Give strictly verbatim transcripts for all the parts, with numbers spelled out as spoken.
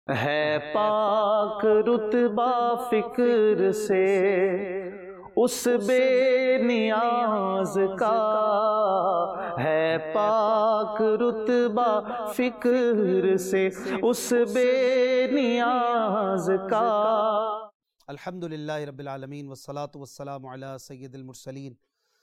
ہے پاک رتبہ فکر سے اس بے نیاز کا، ہے پاک رتبہ فکر سے اس بے نیاز کا۔ الحمدللہ رب العالمین والصلاة والسلام علی سید المرسلین،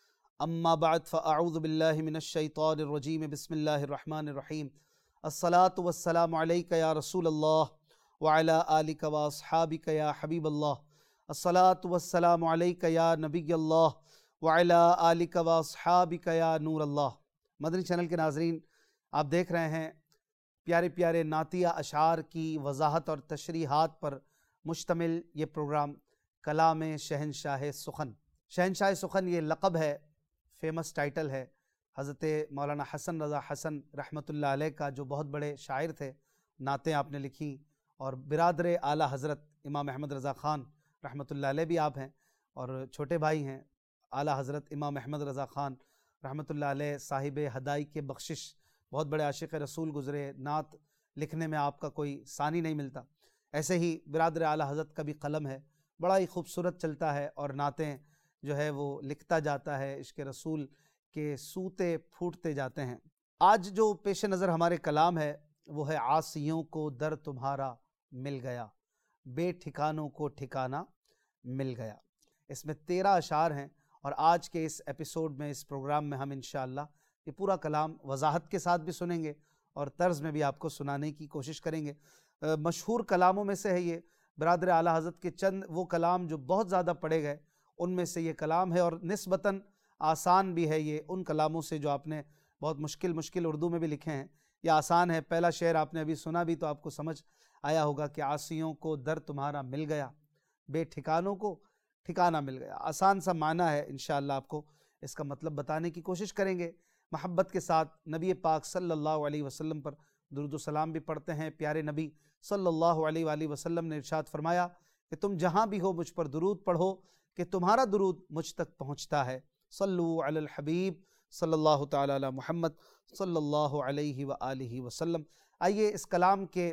اما بعد فاعوذ باللہ من الشیطان الرجیم، بسم اللہ الرحمن الرحیم۔ الصلاة والسلام علیک یا رسول اللہ وعلی آلک واصحابک یا حبیب اللہ۔ الصلاة والسلام علیک یا نبی اللہ وعلی آلک واصحابک یا نور اللہ۔ مدنی چینل کے ناظرین، آپ دیکھ رہے ہیں پیارے پیارے نعتیہ اشعار کی وضاحت اور تشریحات پر مشتمل یہ پروگرام کلام شہنشاہ سخن۔ شہنشاہ سخن یہ لقب ہے، فیمس ٹائٹل ہے حضرت مولانا حسن رضا حسن رحمۃ اللہ علیہ کا، جو بہت بڑے شاعر تھے، نعتیں آپ نے لکھی، اور برادر اعلیٰ حضرت امام احمد رضا خان رحمۃ اللہ علیہ بھی آپ ہیں، اور چھوٹے بھائی ہیں اعلیٰ حضرت امام احمد رضا خان رحمۃ اللہ علیہ، صاحب ہدائی کے بخشش، بہت بڑے عاشق رسول گزرے، نعت لکھنے میں آپ کا کوئی ثانی نہیں ملتا۔ ایسے ہی برادر اعلیٰ حضرت کا بھی قلم ہے، بڑا ہی خوبصورت چلتا ہے، اور نعتیں جو ہے وہ لکھتا جاتا ہے، عشق رسول کے سوتے پھوٹتے جاتے ہیں۔ آج جو پیش نظر ہمارے کلام ہے وہ ہے عاصیوں کو در تمہارا مل گیا، بے ٹھکانوں کو ٹھکانہ مل گیا۔ اس میں تیرہ اشعار ہیں، اور آج کے اس ایپیسوڈ میں، اس پروگرام میں ہم انشاءاللہ یہ پورا کلام وضاحت کے ساتھ بھی سنیں گے اور طرز میں بھی آپ کو سنانے کی کوشش کریں گے۔ مشہور کلاموں میں سے ہے یہ، برادر اعلیٰ حضرت کے چند وہ کلام جو بہت زیادہ پڑھے گئے، ان میں سے یہ کلام ہے، اور نسبتاً آسان بھی ہے یہ ان کلاموں سے جو آپ نے بہت مشکل مشکل اردو میں بھی لکھے ہیں۔ یہ آسان ہے، پہلا شعر آپ نے ابھی سنا بھی تو آپ کو سمجھ آیا ہوگا کہ عاصیوں کو در تمہارا مل گیا، بے ٹھکانوں کو ٹھکانہ مل گیا۔ آسان سا معنی ہے، انشاءاللہ آپ کو اس کا مطلب بتانے کی کوشش کریں گے۔ محبت کے ساتھ نبی پاک صلی اللہ علیہ وسلم پر درود و سلام بھی پڑھتے ہیں۔ پیارے نبی صلی اللہ علیہ وآلہ وسلم نے ارشاد فرمایا کہ تم جہاں بھی ہو مجھ پر درود پڑھو کہ تمہارا درود مجھ تک پہنچتا ہے۔ صلو علی الحبیب صلی اللہ تعالی علی محمد صلی اللہ علیہ وآلہ وسلم۔ آئیے اس کلام کے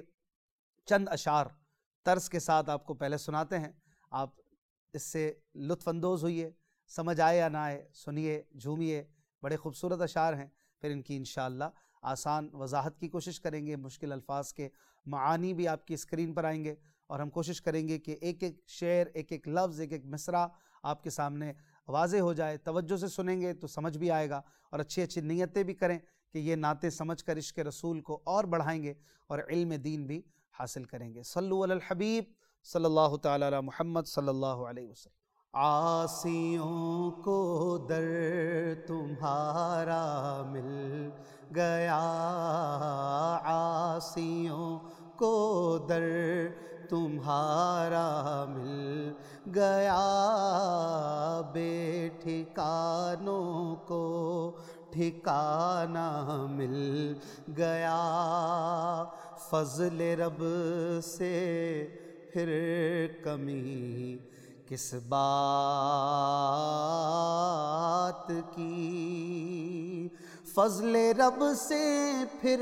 چند اشعار طرز کے ساتھ آپ کو پہلے سناتے ہیں، آپ اس سے لطف اندوز ہوئیے، سمجھ آئے یا نہ آئے، سنیے، جھومیے۔ بڑے خوبصورت اشعار ہیں، پھر ان کی انشاءاللہ آسان وضاحت کی کوشش کریں گے۔ مشکل الفاظ کے معانی بھی آپ کی اسکرین پر آئیں گے، اور ہم کوشش کریں گے کہ ایک ایک شعر، ایک ایک لفظ، ایک ایک مصرع آپ کے سامنے واضح ہو جائے۔ توجہ سے سنیں گے تو سمجھ بھی آئے گا، اور اچھی اچھی نیتیں بھی کریں کہ یہ نعتیں سمجھ کر عشق رسول کو اور بڑھائیں گے اور علم دین بھی حاصل کریں گے۔ صلو علی الحبیب صلی اللہ تعالی علی محمد صلی اللہ علیہ وسلم۔ عاصیوں کو در تمہارا مل گیا، عاصیوں کو در تمہارا مل گیا، بے ٹھکانوں کو ٹھکانہ مل گیا، فضل رب سے پھر کمی کس بات کی، فضل رب سے پھر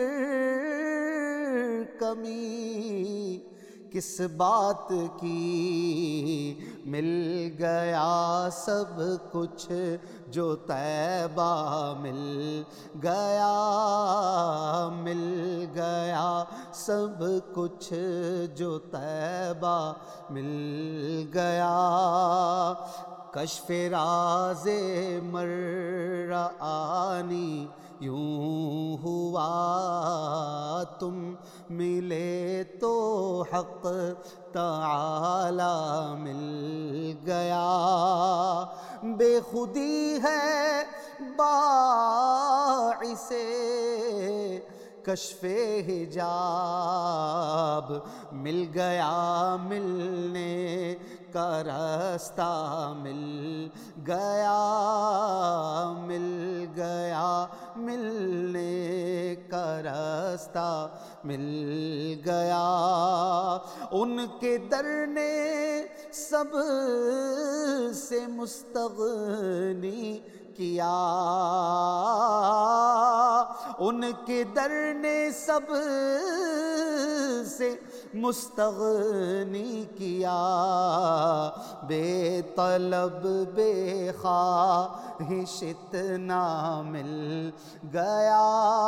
کمی کس بات کی، مل گیا سب کچھ جو طیبہ مل گیا، مل گیا سب کچھ جو طیبہ مل گیا، کشف راز مرعانی یوں ہوا، تم ملے تو حق تعالی مل گیا، بے خودی ہے باعث کشف حجاب، مل گیا ملنے کا راستہ مل گیا، مل گیا ملنے کا راستہ مل گیا، ان کے در نے سب سے مستغنی کیا، ان کے در نے سب سے مستغنی کیا، بے طلب بے خواہش اتنا مل گیا،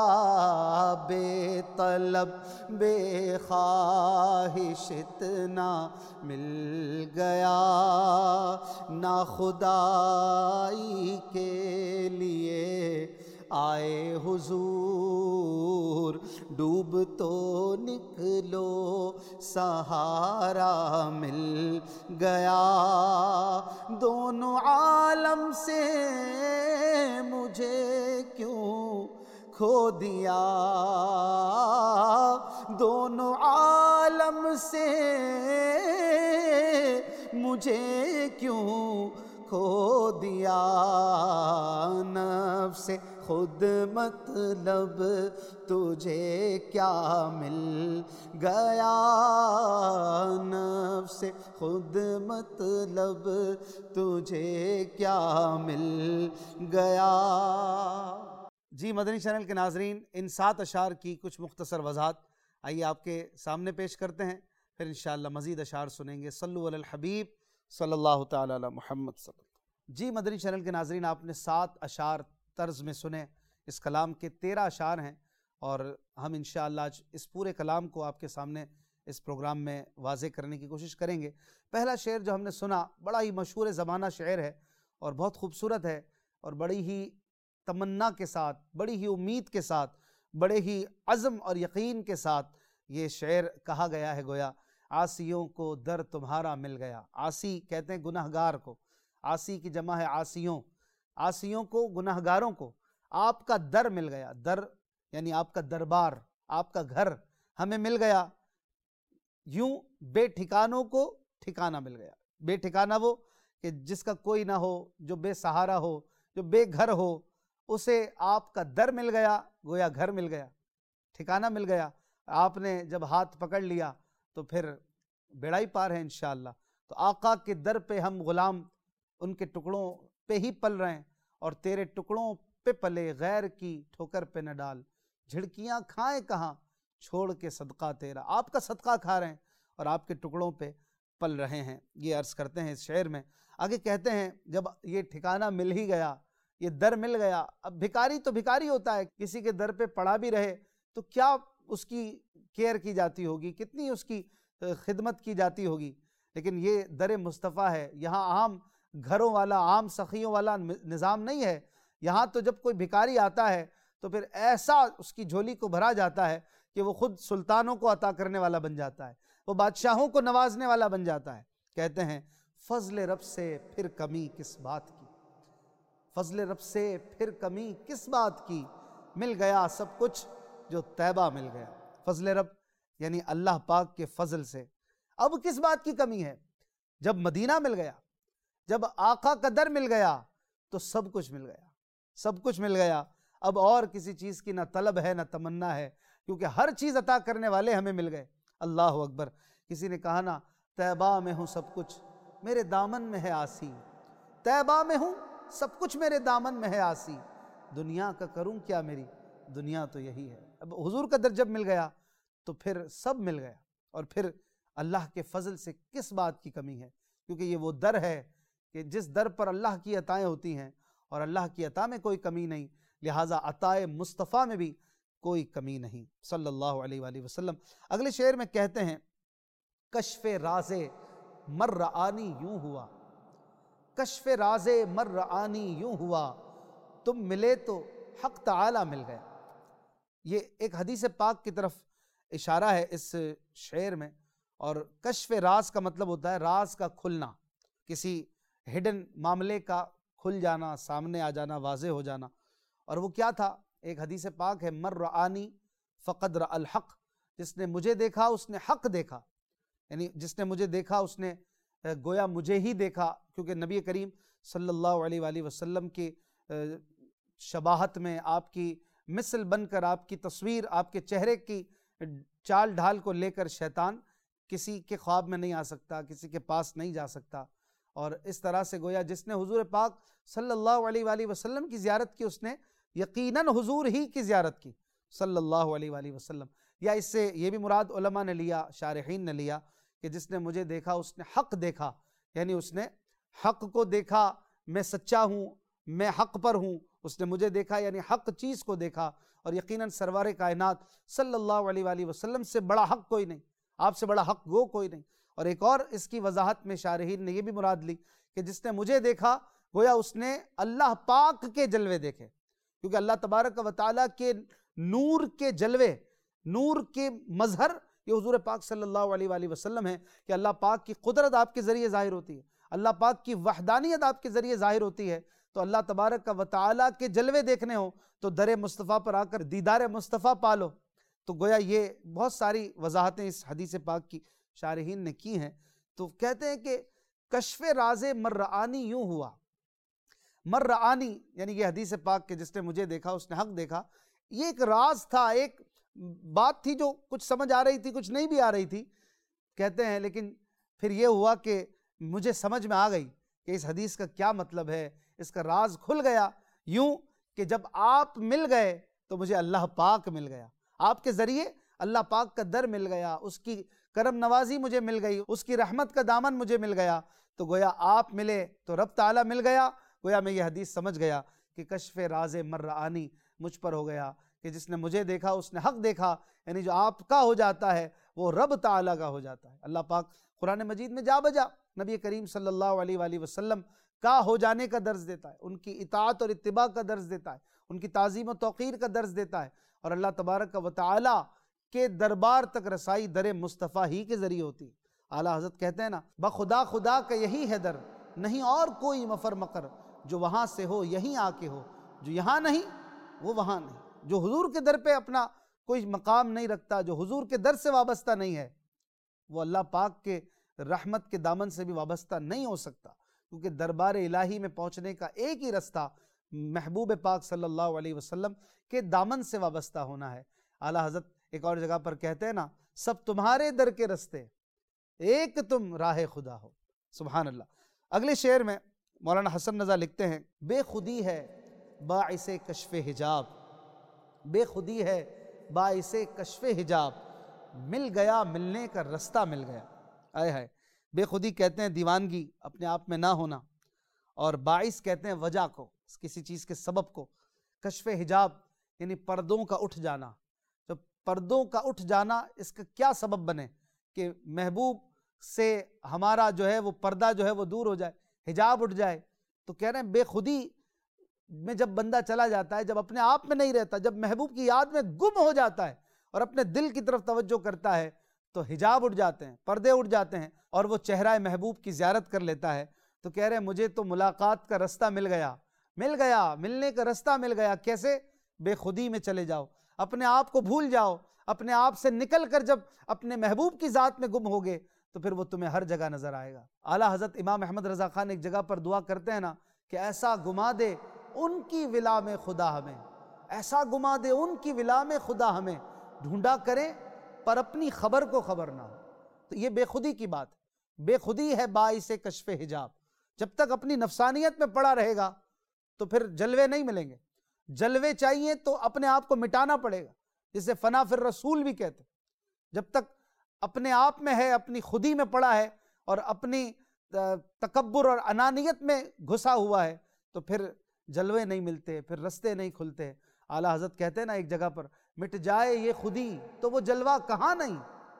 بے طلب بے خواہش اتنا مل گیا، نہ خدائی کے لیے آئے حضور، ڈوب تو نکلو سہارا مل گیا، دونوں عالم سے مجھے کیوں کھو دیا، دونوں عالم سے مجھے کیوں کھو دیا، نفس خود مطلب تجھے کیا مل گیا، نفس خود مطلب تجھے کیا مل گیا۔ جی مدنی چینل کے ناظرین، ان سات اشعار کی کچھ مختصر وضاحت آئیے آپ کے سامنے پیش کرتے ہیں، پھر انشاءاللہ مزید اشعار سنیں گے۔ صلو علی الحبیب صلی اللہ تعالی علی محمد صلی اللہ علیہ وسلم۔ جی مدنی چینل کے ناظرین، آپ نے سات اشعار طرز میں سنے، اس کلام کے تیرہ اشعار ہیں، اور ہم انشاءاللہ آج اس پورے کلام کو آپ کے سامنے اس پروگرام میں واضح کرنے کی کوشش کریں گے۔ پہلا شعر جو ہم نے سنا بڑا ہی مشہور زمانہ شعر ہے اور بہت خوبصورت ہے، اور بڑی ہی تمنا کے ساتھ، بڑی ہی امید کے ساتھ، بڑے ہی عزم اور یقین کے ساتھ یہ شعر کہا گیا ہے، گویا عاصیوں کو در تمہارا مل گیا۔ عاصی کہتے ہیں گناہگار کو، عاصی کی جمع ہے عاصیوں، عاصیوں کو، گناہگاروں کو آپ کا در مل گیا۔ در یعنی آپ کا دربار، آپ کا گھر ہمیں مل گیا، یوں بے ٹھکانوں کو ٹھکانہ مل گیا۔ بے ٹھکانہ وہ کہ جس کا کوئی نہ ہو، جو بے سہارا ہو، جو بے گھر ہو، اسے آپ کا در مل گیا، گویا گھر مل گیا، ٹھکانہ مل گیا۔ آپ نے جب ہاتھ پکڑ لیا تو پھر بیڑا ہی پار ہے انشاءاللہ۔ تو آقا کے در پہ ہم غلام ان کے ٹکڑوں پہ ہی پل رہے ہیں، اور تیرے ٹکڑوں پہ پلے غیر کی ٹھوکر پہ نہ ڈال، جھڑکیاں کھائیں کہاں چھوڑ کے صدقہ تیرا۔ آپ کا صدقہ کھا رہے ہیں اور آپ کے ٹکڑوں پہ پل رہے ہیں، یہ عرض کرتے ہیں اس شعر میں۔ آگے کہتے ہیں جب یہ ٹھکانہ مل ہی گیا، یہ در مل گیا، اب بھکاری تو بھکاری ہوتا ہے، کسی کے در پہ پڑا بھی رہے تو کیا اس کی کیئر کی جاتی ہوگی، کتنی اس کی خدمت کی جاتی ہوگی، لیکن یہ در مصطفیٰ ہے، یہاں عام گھروں والا، عام سخیوں والا نظام نہیں ہے۔ یہاں تو جب کوئی بھکاری آتا ہے تو پھر ایسا اس کی جھولی کو بھرا جاتا ہے کہ وہ خود سلطانوں کو عطا کرنے والا بن جاتا ہے، وہ بادشاہوں کو نوازنے والا بن جاتا ہے۔ کہتے ہیں فضل رب سے پھر کمی کس بات کی، فضل رب سے پھر کمی کس بات کی، مل گیا سب کچھ جو طیبہ مل گیا۔ فضل رب یعنی اللہ پاک کے فضل سے اب کس بات کی کمی ہے؟ جب مدینہ مل گیا، جب آقا کا در مل گیا تو سب کچھ مل گیا، سب کچھ مل گیا۔ اب اور کسی چیز کی نہ طلب ہے نہ تمنا ہے، کیونکہ ہر چیز عطا کرنے والے ہمیں مل گئے۔ اللہ اکبر۔ کسی نے کہا نا، طیبہ میں ہوں سب کچھ میرے دامن میں ہے آسی، طیبہ میں ہوں سب کچھ میرے دامن میں ہے آسی، دنیا کا کروں کیا، میری دنیا تو یہی ہے۔ اب حضور کا در جب مل گیا تو پھر سب مل گیا، اور پھر اللہ کے فضل سے کس بات کی کمی ہے، کیونکہ یہ وہ در ہے کہ جس در پر اللہ کی عطائیں ہوتی ہیں، اور اللہ کی عطا میں کوئی کمی نہیں، لہٰذا عطائے مصطفیٰ میں بھی کوئی کمی نہیں صلی اللہ علیہ وآلہ وسلم۔ اگلے شعر میں کہتے ہیں کشف راز مرآنی یوں ہوا، کشف راز مرآنی یوں ہوا، تم ملے تو حق تعالی مل گیا۔ یہ ایک حدیث پاک کی طرف اشارہ ہے اس شعر میں، اور کشف راز کا مطلب ہوتا ہے راز کا کھلنا، کسی ہڈن معاملے کا کھل جانا، سامنے آ جانا، واضح ہو جانا۔ اور وہ کیا تھا؟ ایک حدیث پاک ہے من رآنی فقد رأى الحق، جس نے مجھے دیکھا اس نے حق دیکھا، یعنی جس نے مجھے دیکھا اس نے گویا مجھے ہی دیکھا، کیونکہ نبی کریم صلی اللہ علیہ وآلہ وسلم کی شباہت میں، آپ کی مثل بن کر، آپ کی تصویر، آپ کے چہرے کی چال ڈھال کو لے کر شیطان کسی کے خواب میں نہیں آ سکتا، کسی کے پاس نہیں جا سکتا۔ اور اس طرح سے گویا جس نے حضور پاک صلی اللہ علیہ وآلہ وسلم کی زیارت کی، اس نے یقیناً حضور ہی کی زیارت کی صلی اللہ علیہ وآلہ وسلم۔ یا اس سے یہ بھی مراد علماء نے لیا، شارحین نے لیا کہ جس نے مجھے دیکھا اس نے حق دیکھا، یعنی اس نے حق کو دیکھا، میں سچا ہوں، میں حق پر ہوں، اس نے مجھے دیکھا یعنی حق چیز کو دیکھا۔ اور یقیناً سرور کائنات صلی اللہ علیہ وآلہ وسلم سے بڑا حق کوئی نہیں، آپ سے بڑا حق گو کوئی نہیں۔ اور ایک اور اس کی وضاحت میں شارحین نے یہ بھی مراد لی کہ جس نے مجھے دیکھا گویا اس نے اللہ پاک کے جلوے دیکھے، کیونکہ اللہ تبارک و تعالیٰ کے نور کے جلوے، نور کے مظہر یہ حضور پاک صلی اللہ علیہ وآلہ وسلم ہے کہ اللہ پاک کی قدرت آپ کے ذریعے ظاہر ہوتی ہے، اللہ پاک کی وحدانیت آپ کے ذریعے ظاہر ہوتی ہے۔ تو اللہ تبارک و تعالیٰ کے جلوے دیکھنے ہوں تو در مصطفیٰ پر آ کر دیدار مصطفیٰ پالو۔ تو گویا یہ بہت ساری وضاحتیں اس حدیث پاک کی شارحین نے کی ہیں۔ تو کہتے ہیں کہ کشف راز مرآنی یوں ہوا، مرآنی یعنی یہ حدیث پاک کہ جس نے مجھے دیکھا اس نے حق دیکھا، یہ ایک راز تھا، ایک بات تھی جو کچھ سمجھ آ رہی تھی، کچھ نہیں بھی آ رہی تھی کہتے ہیں، لیکن پھر یہ ہوا کہ مجھے سمجھ میں آ گئی کہ اس حدیث کا کیا مطلب ہے، اس کا راز کھل گیا، یوں کہ جب آپ مل گئے تو مجھے اللہ پاک مل گیا، آپ کے ذریعے اللہ پاک کا در مل گیا، اس کی کرم نوازی مجھے مل گئی، اس کی رحمت کا دامن مجھے مل گیا۔ تو گویا آپ ملے تو رب تعالیٰ مل گیا۔ گویا میں یہ حدیث سمجھ گیا کہ کشف راز مرآنی مجھ پر ہو گیا کہ جس نے مجھے دیکھا اس نے حق دیکھا، یعنی جو آپ کا ہو جاتا ہے وہ رب تعالیٰ کا ہو جاتا ہے۔ اللہ پاک قرآن مجید میں جا بجا نبی کریم صلی اللہ علیہ وآلہ وسلم کا ہو جانے کا درس دیتا ہے، ان کی اطاعت اور اتباع کا درس دیتا ہے، ان کی تعظیم و توقیر کا درس دیتا ہے، اور اللہ تبارک و تعالیٰ کے دربار تک رسائی در مصطفیٰ ہی کے ذریعے ہوتی ہے۔ اعلیٰ حضرت کہتے ہیں نا، بخدا خدا کا یہی ہے در، نہیں اور کوئی مفر مقر، جو وہاں سے ہو یہیں آ کے ہو، جو یہاں نہیں وہ وہاں نہیں۔ جو حضور کے در پہ اپنا کوئی مقام نہیں رکھتا، جو حضور کے در سے وابستہ نہیں ہے، وہ اللہ پاک کے رحمت کے دامن سے بھی وابستہ نہیں ہو سکتا، کیونکہ دربار الہی میں پہنچنے کا ایک ہی رستہ محبوب پاک صلی اللہ علیہ وسلم کے دامن سے وابستہ ہونا ہے۔ اعلیٰ حضرت ایک اور جگہ پر کہتے ہیں نا، سب تمہارے در کے رستے، ایک تم راہ خدا ہو۔ سبحان اللہ۔ اگلے شعر میں مولانا حسن رضا لکھتے ہیں، بے خودی ہے باعث کشف حجاب، بے خودی ہے باعث کشف حجاب، مل گیا ملنے کا رستہ مل گیا۔ آئے ہائے، بے خودی کہتے ہیں دیوانگی، اپنے آپ میں نہ ہونا، اور باعث کہتے ہیں وجہ کو، کسی چیز کے سبب کو۔ کشف حجاب یعنی پردوں کا اٹھ جانا، جب پردوں کا اٹھ جانا اس کا کیا سبب بنے کہ محبوب سے ہمارا جو ہے وہ پردہ جو ہے وہ دور ہو جائے، حجاب اٹھ جائے۔ تو کہہ رہے ہیں بے خودی میں جب بندہ چلا جاتا ہے، جب اپنے آپ میں نہیں رہتا، جب محبوب کی یاد میں گم ہو جاتا ہے اور اپنے دل کی طرف توجہ کرتا ہے، تو حجاب اٹھ جاتے ہیں، پردے اٹھ جاتے ہیں، اور وہ چہرہ محبوب کی زیارت کر لیتا ہے۔ تو کہہ رہے ہیں مجھے تو ملاقات کا رستہ مل گیا، مل گیا ملنے کا رستہ مل گیا۔ کیسے؟ بے خودی میں چلے جاؤ، اپنے آپ کو بھول جاؤ، اپنے آپ سے نکل کر جب اپنے محبوب کی ذات میں گم ہوگے تو پھر وہ تمہیں ہر جگہ نظر آئے گا۔ اعلیٰ حضرت امام احمد رضا خان ایک جگہ پر دعا کرتے ہیں نا کہ ایسا گما دے ان کی ولا میں خدا ہمیں، ایسا گما دے ان کی ولا میں خدا ہمیں، ڈھونڈا کریں پر اپنی خبر کو خبر نہ ہو۔ تو یہ بے خودی کی بات ہے، بے خودی ہے باعث کشف حجاب۔ جب تک اپنی نفسانیت میں پڑا رہے گا تو پھر جلوے نہیں ملیں گے، جلوے چاہیے تو اپنے آپ کو مٹانا پڑے گا، جسے فنا فی الرسول بھی کہتے ہیں۔ جب تک اپنے آپ میں ہے، اپنی خودی میں پڑا ہے اور اپنی تکبر اور انانیت میں گھسا ہوا ہے تو پھر جلوے نہیں ملتے، پھر رستے نہیں کھلتے۔ اعلیٰ حضرت کہتے ہیں نا ایک جگہ پر، مٹ جائے یہ خودی تو وہ جلوہ کہاں نہیں۔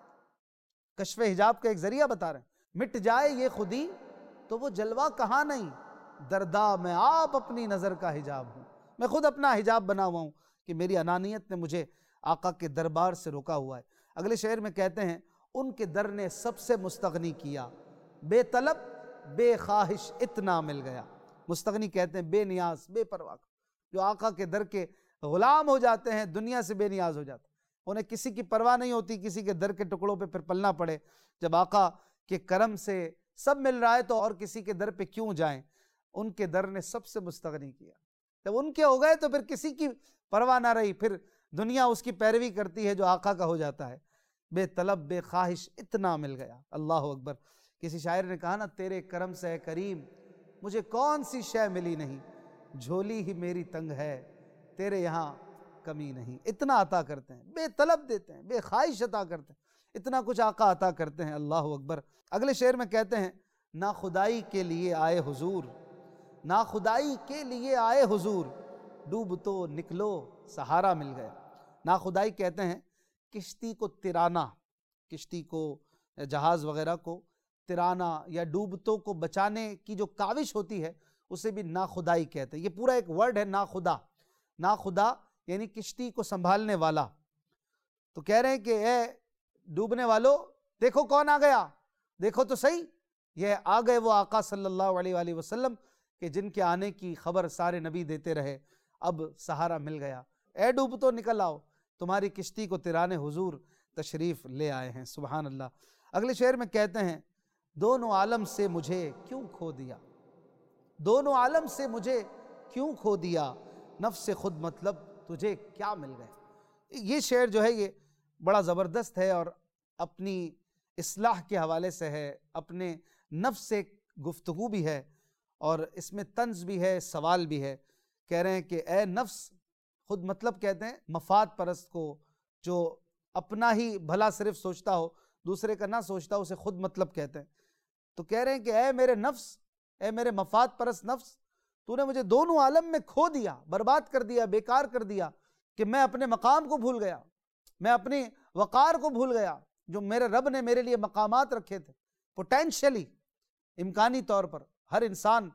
کشف حجاب کا ایک ذریعہ بتا رہے ہیں، مٹ جائے یہ خودی تو وہ جلوہ کہاں نہیں، دردا میں آپ اپنی نظر کا حجاب ہوں۔ میں خود اپنا حجاب بنا ہوا ہوں کہ میری انانیت نے مجھے آقا کے دربار سے روکا ہوا ہے۔ اگلے شعر میں کہتے ہیں، ان کے در نے سب سے مستغنی کیا، بے طلب بے خواہش اتنا مل گیا۔ مستغنی کہتے ہیں بے نیاز، بے پرواہ، جو آقا کے در کے غلام ہو جاتے ہیں، دنیا سے بے نیاز ہو جاتے ہیں، انہیں کسی کی پرواہ نہیں ہوتی کسی کے در کے ٹکڑوں پہ پھر پلنا پڑے۔ جب آقا کے کرم سے سب مل رہا ہے تو اور کسی کے در پہ کیوں جائیں۔ ان کے در نے سب سے مستغنی کیا، جب ان کے ہو گئے تو پھر کسی کی پرواہ نہ رہی، پھر دنیا اس کی پیروی کرتی ہے جو آقا کا ہو جاتا ہے۔ بے طلب بے خواہش اتنا مل گیا۔ اللہ اکبر۔ کسی شاعر نے کہا نا، تیرے کرم سے اے کریم مجھے کون سی شے ملی نہیں، جھولی ہی میری تنگ ہے، تیرے یہاں کمی نہیں. اتنا عطا کرتے ہیں، بے طلب دیتے ہیں، بے خواہش عطا کرتے ہیں، اتنا کچھ آقا عطا کرتے ہیں. اللہ اکبر. اگلے شعر میں کہتے ہیں نا خدائی کے لیے آئے حضور، نا خدائی کے لیے آئے حضور، ڈوب تو نکلو سہارا مل گیا. نا خدائی کہتے ہیں کشتی کو ترانا، کشتی کو جہاز وغیرہ کو ترانا یا ڈوبتوں کو بچانے کی جو کاوش ہوتی ہے اسے بھی نا خدائی کہتے ہیں. یہ پورا ایک ورڈ ہے نا خدا. نا خدا یعنی کشتی کو سنبھالنے والا. تو کہہ رہے ہیں کہ اے ڈوبنے والو دیکھو کون آ گیا، دیکھو تو صحیح، یہ آ گئے وہ آقا صلی اللہ علیہ وآلہ وسلم کہ جن کے آنے کی خبر سارے نبی دیتے رہے. اب سہارا مل گیا. اے ڈوب تو نکل آؤ، تمہاری کشتی کو ترانے حضور تشریف لے آئے ہیں. سبحان اللہ. اگلے شعر میں کہتے ہیں دونوں عالم سے مجھے کیوں کھو دیا، دونوں عالم سے مجھے کیوں کھو دیا، نفس خود مطلب تجھے کیا مل گئے. یہ شعر جو ہے یہ بڑا زبردست ہے اور اپنی اصلاح کے حوالے سے ہے، اپنے نفس سے گفتگو بھی ہے اور اس میں طنز بھی ہے، سوال بھی ہے. کہہ رہے ہیں کہ اے نفس خود مطلب کہتے ہیں مفاد پرست کو، جو اپنا ہی بھلا صرف سوچتا ہو، دوسرے کا نہ سوچتا ہو، اسے خود مطلب کہتے ہیں. تو کہہ رہے ہیں کہ اے میرے نفس، اے میرے مفاد پرست نفس، تو نے مجھے دونوں عالم میں کھو دیا، برباد کر دیا، بیکار کر دیا کہ میں اپنے مقام کو بھول گیا، میں اپنی وقار کو بھول گیا جو میرے رب نے میرے لیے مقامات رکھے تھے. پوٹینشلی، امکانی طور پر ہر انسان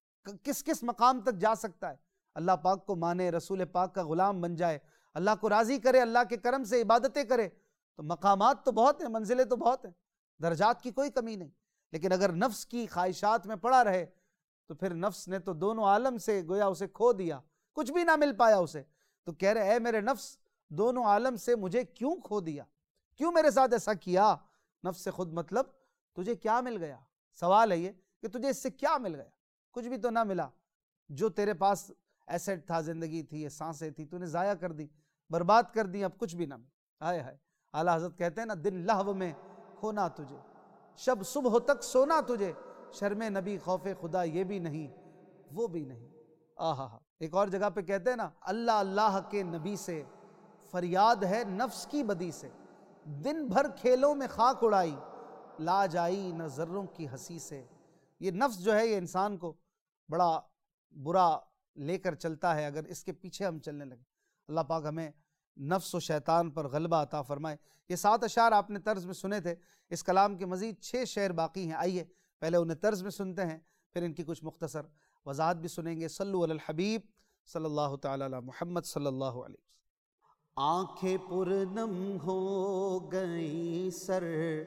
کس کس مقام تک جا سکتا ہے. اللہ پاک کو مانے، رسول پاک کا غلام بن جائے، اللہ کو راضی کرے، اللہ کے کرم سے عبادتیں کرے، تو مقامات تو بہت ہیں، منزلیں تو بہت ہیں، درجات کی کوئی کمی نہیں. لیکن اگر نفس کی خواہشات میں پڑا رہے تو پھر نفس نے تو دونوں عالم سے گویا اسے کھو دیا، کچھ بھی نہ مل پایا اسے. تو کہہ رہے اے میرے نفس دونوں عالم سے مجھے کیوں کھو دیا، کیوں میرے ساتھ ایسا کیا. نفس سے خود مطلب تجھے کیا مل گیا. سوال ہے یہ کہ تجھے اس سے کیا مل گیا. کچھ بھی تو نہ ملا. جو تیرے پاس ایسٹ تھا، زندگی تھی، سانسیں تھی، تو نے ضائع کر دی، برباد کر دی، اب کچھ بھی نہ ملا. ہائے ہائے. اعلیٰ حضرت کہتے ہیں نا دن لہو میں کھونا تجھے، شب صبح تک سونا تجھے، شرم نبی خوف خدا یہ بھی نہیں وہ بھی نہیں. آہا ہا. ایک اور جگہ پہ کہتے ہیں نا اللہ اللہ کے نبی سے فریاد ہے نفس کی بدی سے، دن بھر کھیلوں میں خاک اڑائی، لاج آئی نہ ذروں کی ہنسی سے. یہ نفس جو ہے یہ انسان کو بڑا برا لے کر چلتا ہے اگر اس کے پیچھے ہم چلنے لگیں. اللہ پاک ہمیں نفس و شیطان پر غلبہ عطا فرمائے. یہ سات اشعار آپ نے طرز میں سنے تھے. اس کلام کے مزید چھ شعر باقی ہیں. آئیے پہلے انہیں طرز میں سنتے ہیں، پھر ان کی کچھ مختصر وضاحت بھی سنیں گے. صلو علی الحبیب صلی اللہ تعالی علی محمد صلی اللہ علیہ وسلم. آنکھیں پرنم ہو گئی، سر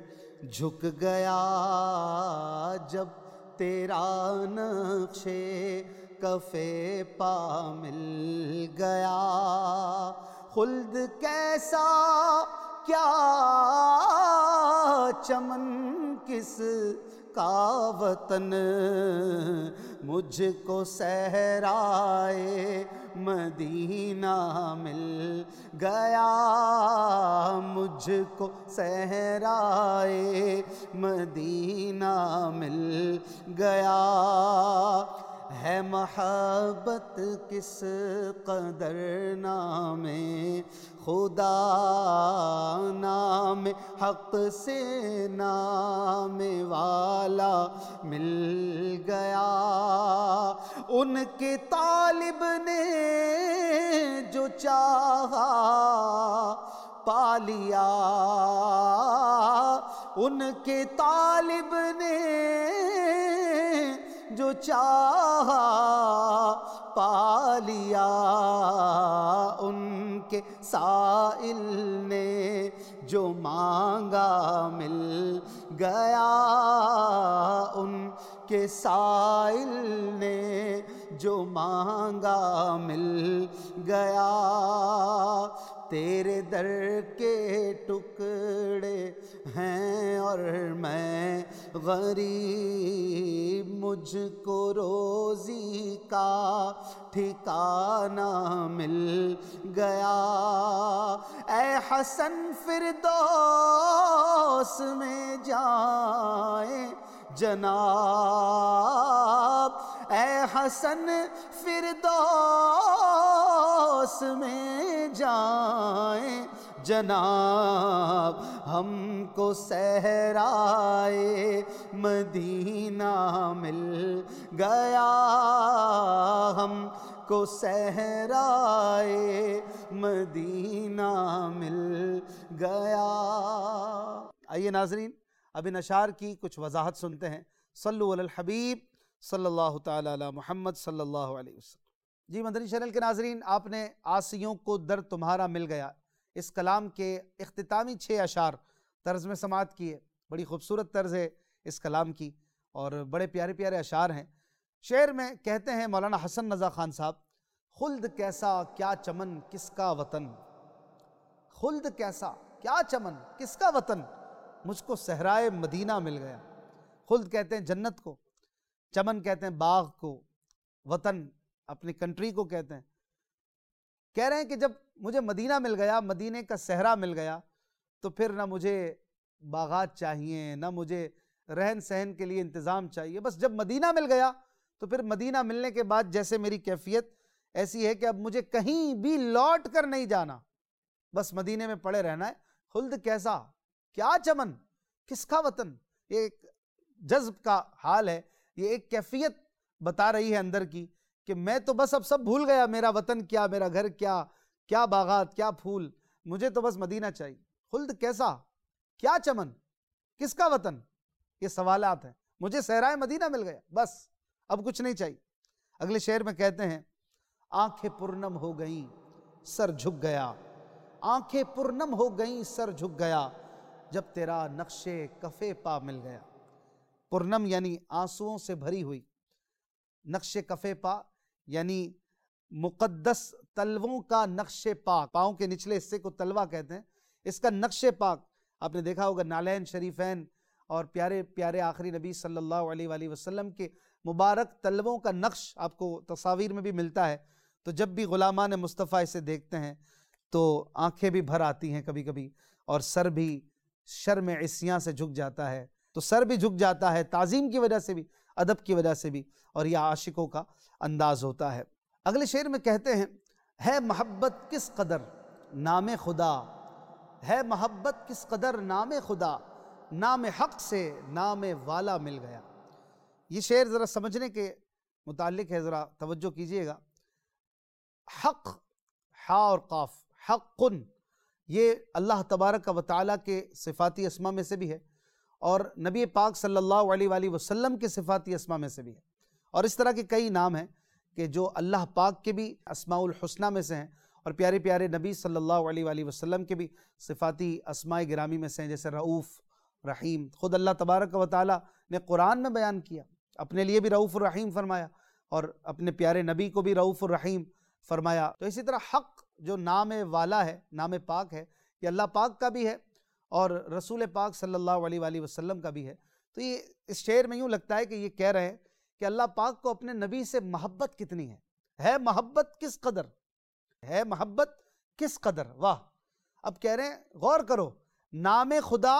جھک گیا جب تیرا نقش کفے پا مل گیا. خلد کیسا کیا چمن کس کا وطن، مجھ کو صحرائے مدینہ مل گیا، مجھ کو صحرائے مدینہ مل گیا. ہے محبت کس قدر نام خدا، نام حق سے نام والا مل گیا. ان کے طالب نے جو چاہا پا لیا، ان کے طالب نے جو چاہا پا لیا. ان کے سائل نے جو مانگا مل گیا، ان کے سائل نے جو مانگا مل گیا. تیرے در کے ٹکڑے ہیں اور میں غریب، مجھ کو روزی کا ٹھکانہ مل گیا. اے حسن فردوس میں جائیں جناب، اے حسن فردوس میں جائیں جناب، ہم کو صحرائے مدینہ مل گیا، ہم کو صحرائے مدینہ مل گیا۔ آئیے ناظرین، اب ان اشعار کی کچھ وضاحت سنتے ہیں۔ صلو علی الحبیب صلی اللہ تعالی علی محمد صلی اللہ علیہ وسلم۔ جی مدنی چینل کے ناظرین، آپ نے آسیوں کو در تمہارا مل گیا اس کلام کے اختتامی چھ اشعار طرز میں سماعت کیے۔ بڑی خوبصورت طرز ہے اس کلام کی اور بڑے پیارے پیارے اشعار ہیں۔ شعر میں کہتے ہیں مولانا حسن رضا خان صاحب، خلد کیسا کیا چمن کس کا وطن، خلد کیسا کیا چمن کس کا وطن، مجھ کو صحرائے مدینہ مل گیا۔ خلد کہتے ہیں جنت کو، چمن کہتے ہیں باغ کو، وطن اپنی کنٹری کو کہتے ہیں۔ کہہ رہے ہیں کہ جب مجھے مدینہ مل گیا، مدینے کا صحرا مل گیا، تو پھر نہ مجھے باغات چاہیے، نہ مجھے رہن سہن کے لیے انتظام چاہیے۔ بس جب مدینہ مل گیا تو پھر مدینہ ملنے کے بعد جیسے میری کیفیت ایسی ہے کہ اب مجھے کہیں بھی لوٹ کر نہیں جانا، بس مدینے میں پڑے رہنا ہے۔ خلد کیسا کیا چمن کس کا وطن، یہ ایک جذب کا حال ہے، یہ ایک کیفیت بتا رہی ہے اندر کی کہ میں تو بس اب سب بھول گیا، میرا وطن کیا، میرا گھر کیا، کیا باغات، کیا پھول، مجھے تو بس مدینہ چاہیے۔ خلد کیسا کیا چمن کس کا وطن، یہ سوالات ہیں۔ مجھے صحرائے مدینہ مل گیا، بس اب کچھ نہیں چاہیے۔ اگلے شعر میں کہتے ہیں، آنکھیں پرنم ہو گئیں سر جھک گیا، آنکھیں پرنم ہو گئیں سر جھک گیا، جب تیرا نقش کف پا مل گیا۔ پرنم یعنی آنسوؤں سے بھری ہوئی، نقش کف پا یعنی مقدس تلووں کا نقش پاک، پاؤں کے نچلے حصے کو تلوہ کہتے ہیں، اس کا نقش پاک آپ نے دیکھا ہوگا نالین شریفین اور پیارے پیارے آخری نبی صلی اللہ علیہ وآلہ وسلم کے مبارک تلووں کا نقش آپ کو تصاویر میں بھی ملتا ہے۔ تو جب بھی غلامان مصطفیٰ اسے دیکھتے ہیں تو آنکھیں بھی بھر آتی ہیں کبھی کبھی، اور سر بھی شرم عصیاں سے جھک جاتا ہے، تو سر بھی جھک جاتا ہے تعظیم کی وجہ سے بھی، ادب کی وجہ سے بھی، اور یہ عاشقوں کا انداز ہوتا ہے۔ اگلے شعر میں کہتے ہیں، ہے محبت کس قدر نام خدا، ہے محبت کس قدر نام خدا، نام حق سے نام والا مل گیا۔ یہ شعر ذرا سمجھنے کے متعلق ہے، ذرا توجہ کیجئے گا۔ حق، حا اور قاف، حقن، یہ اللہ تبارک و تعالیٰ کے صفاتی اسما میں سے بھی ہے، اور نبی پاک صلی اللہ علیہ وآلہ وسلم کے صفاتی اسما میں سے بھی ہے، اور اس طرح کے کئی نام ہیں کہ جو اللہ پاک کے بھی اسماء الحسنہ میں سے ہیں، اور پیارے پیارے نبی صلی اللہ علیہ وآلہ وسلم کے بھی صفاتی اسماء گرامی میں سے ہیں، جیسے رؤوف، رحیم۔ خود اللہ تبارک و تعالیٰ نے قرآن میں بیان کیا، اپنے لیے بھی رؤوف الرحیم فرمایا، اور اپنے پیارے نبی کو بھی رؤوف الرحیم فرمایا۔ تو اسی طرح حق جو نام والا ہے، نام پاک ہے، یہ اللہ پاک کا بھی ہے اور رسول پاک صلی اللہ علیہ وآلہ وسلم کا بھی ہے۔ تو یہ اس شعر میں یوں لگتا ہے کہ یہ کہہ رہے ہیں کہ اللہ پاک کو اپنے نبی سے محبت کتنی ہے، ہے محبت کس قدر، ہے محبت کس قدر، واہ۔ اب کہہ رہے ہیں غور کرو، نام خدا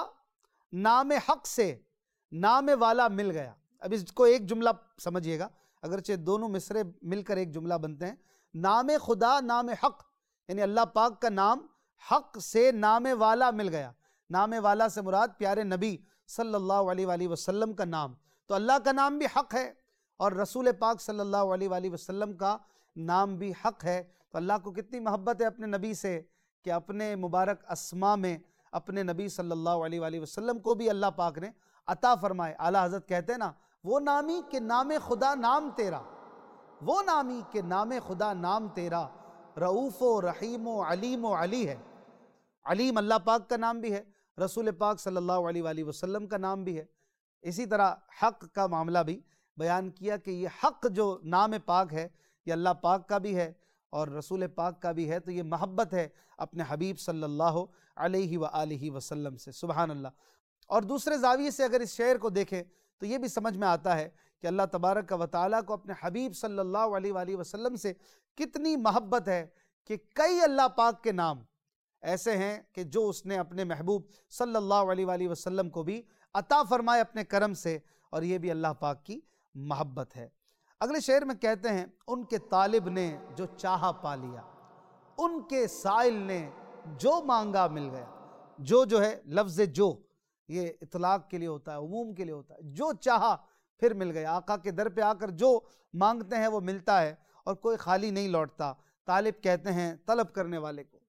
نام حق سے نام والا مل گیا۔ اب اس کو ایک جملہ سمجھیے گا، اگرچہ دونوں مصرے مل کر ایک جملہ بنتے ہیں۔ نام خدا نام حق یعنی اللہ پاک کا نام، حق سے نام والا مل گیا۔ نام والا سے مراد پیارے نبی صلی اللہ علیہ وآلہ وسلم کا نام، تو اللہ کا نام بھی حق ہے اور رسول پاک صلی اللہ علیہ وآلہ وسلم کا نام بھی حق ہے۔ تو اللہ کو کتنی محبت ہے اپنے نبی سے کہ اپنے مبارک اسما میں اپنے نبی صلی اللہ علیہ وآلہ وسلم کو بھی اللہ پاک نے عطا فرمائے۔ اعلیٰ حضرت کہتے ہیں نا، وہ نامی کہ نام خدا نام تیرا، وہ نامی کہ نام خدا نام تیرا، رؤوف و رحیم و علیم و علی ہے۔ علیم اللہ پاک کا نام بھی ہے، رسول پاک صلی اللہ علیہ وآلہ وسلم کا نام بھی ہے۔ اسی طرح حق کا معاملہ بھی بیان کیا کہ یہ حق جو نام پاک ہے یہ اللہ پاک کا بھی ہے اور رسول پاک کا بھی ہے، تو یہ محبت ہے اپنے حبیب صلی اللہ علیہ وآلہ وسلم سے، سبحان اللہ۔ اور دوسرے زاویے سے اگر اس شعر کو دیکھیں تو یہ بھی سمجھ میں آتا ہے کہ اللہ تبارک و تعالیٰ کو اپنے حبیب صلی اللہ علیہ وآلہ وسلم سے کتنی محبت ہے کہ کئی اللہ پاک کے نام ایسے ہیں کہ جو اس نے اپنے محبوب صلی اللہ علیہ وآلہ وسلم کو بھی عطا فرمائے اپنے کرم سے، اور یہ بھی اللہ پاک کی محبت ہے۔ اگلے شعر میں کہتے ہیں ان کے طالب نے جو چاہا پا لیا، ان کے سائل نے جو مانگا مل گیا۔ جو جو ہے لفظ جو یہ اطلاق کے لیے ہوتا ہے، عموم کے لیے ہوتا ہے، جو چاہا پھر مل گیا۔ آقا کے در پہ آ کر جو مانگتے ہیں وہ ملتا ہے اور کوئی خالی نہیں لوٹتا۔ طالب کہتے ہیں طلب کرنے والے کو،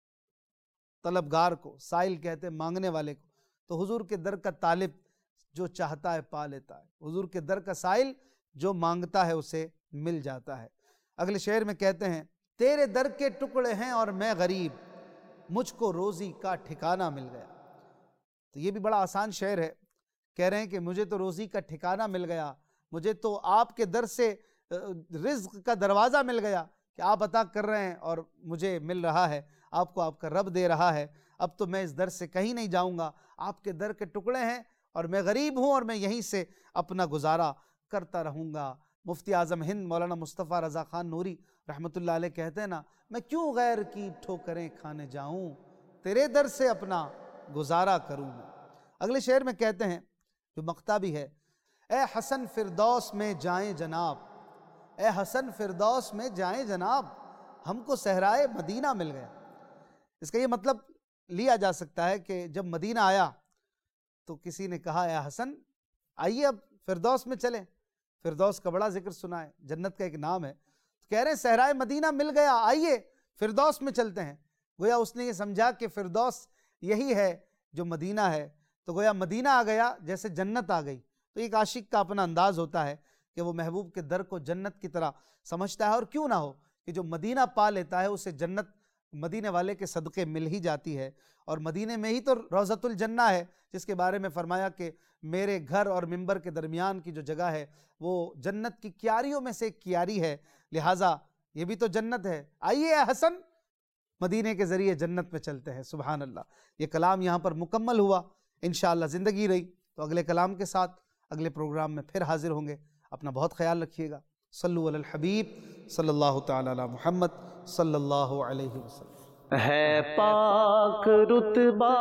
طلبگار کو، سائل کہتے ہیں مانگنے والے کو۔ تو حضور کے در کا طالب جو چاہتا ہے پا لیتا ہے، حضور کے در کا سائل جو مانگتا ہے اسے مل جاتا ہے۔ اگلے شعر میں کہتے ہیں تیرے در کے ٹکڑے ہیں اور میں غریب، مجھ کو روزی کا ٹھکانہ مل گیا۔ تو یہ بھی بڑا آسان شعر ہے، کہہ رہے ہیں کہ مجھے تو روزی کا ٹھکانہ مل گیا، مجھے تو آپ کے در سے رزق کا دروازہ مل گیا کہ آپ عطا کر رہے ہیں اور مجھے مل رہا ہے، آپ کو آپ کا رب دے رہا ہے۔ اب تو میں اس در سے کہیں نہیں جاؤں گا، آپ کے در کے ٹکڑے ہیں اور میں غریب ہوں اور میں یہیں سے اپنا گزارا کرتا رہوں گا۔ مفتی اعظم ہند مولانا مصطفیٰ رضا خان نوری رحمۃ اللہ علیہ کہتے ہیں نا، میں کیوں غیر کی ٹھوکریں کھانے جاؤں، تیرے در سے اپنا گزارا کروں میں۔ اگلے شعر میں کہتے ہیں جو مقطع بھی ہے، اے حسن فردوس میں جائیں جناب، اے حسن فردوس میں جائیں جناب، ہم کو صحرائے مدینہ مل گیا۔ اس کا یہ مطلب لیا جا سکتا ہے کہ جب مدینہ آیا تو کسی نے کہا اے حسن آئیے اب فردوس میں چلیں۔ فردوس کا بڑا ذکر سنا ہے، جنت کا ایک نام ہے، تو کہہ رہے ہیں صحرائے مدینہ مل گیا، آئیے فردوس میں چلتے ہیں۔ گویا اس نے یہ سمجھا کہ فردوس یہی ہے جو مدینہ ہے، تو گویا مدینہ آ گیا جیسے جنت آ گئی۔ تو ایک عاشق کا اپنا انداز ہوتا ہے کہ وہ محبوب کے در کو جنت کی طرح سمجھتا ہے، اور کیوں نہ ہو کہ جو مدینہ پا لیتا ہے اسے جنت مدینے والے کے صدقے مل ہی جاتی ہے۔ اور مدینے میں ہی تو روضۃ الجنہ ہے، جس کے بارے میں فرمایا کہ میرے گھر اور منبر کے درمیان کی جو جگہ ہے وہ جنت کی کیاریوں میں سے ایک کیاری ہے، لہٰذا یہ بھی تو جنت ہے۔ آئیے اے حسن مدینے کے ذریعے جنت میں چلتے ہیں۔ سبحان اللہ۔ یہ کلام یہاں پر مکمل ہوا، انشاءاللہ زندگی رہی تو اگلے کلام کے ساتھ اگلے پروگرام میں پھر حاضر ہوں گے۔ اپنا بہت خیال رکھیے گا۔ صلو علی الحبیب صلی اللہ تعالی علی محمد صلی اللہ علیہ وسلم۔ ہے پاک رتبہ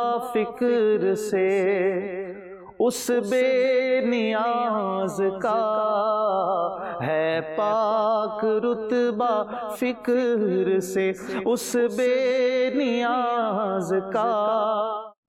فکر سے اس بے نیاز کا، ہے پاک رتبہ فکر سے اس بے نیاز کا۔